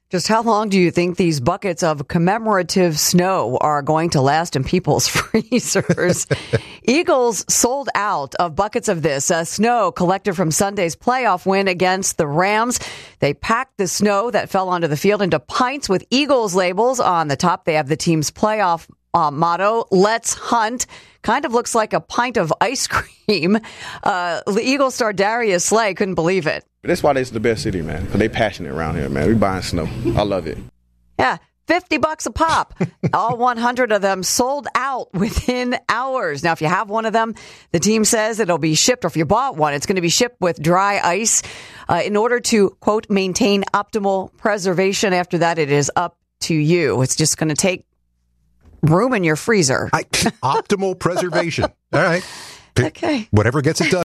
Just how long do you think these buckets of commemorative snow are going to last in people's freezers? Eagles sold out of buckets of this snow collected from Sunday's playoff win against the Rams. They packed the snow that fell onto the field into pints with Eagles labels on the top. They have the team's playoff motto, "Let's Hunt." Kind of looks like a pint of ice cream. The Eagles star Darius Slay couldn't believe it. That's why it's the best city, man, because they passionate around here, man. We buying snow. I love it. Yeah, $50 a pop. All 100 of them sold out within hours. Now, if you have one of them, the team says it'll be shipped, or if you bought one, it's going to be shipped with dry ice in order to, quote, maintain optimal preservation. After that, it is up to you. It's just going to take room in your freezer. Optimal preservation. All right. Okay. Whatever gets it done.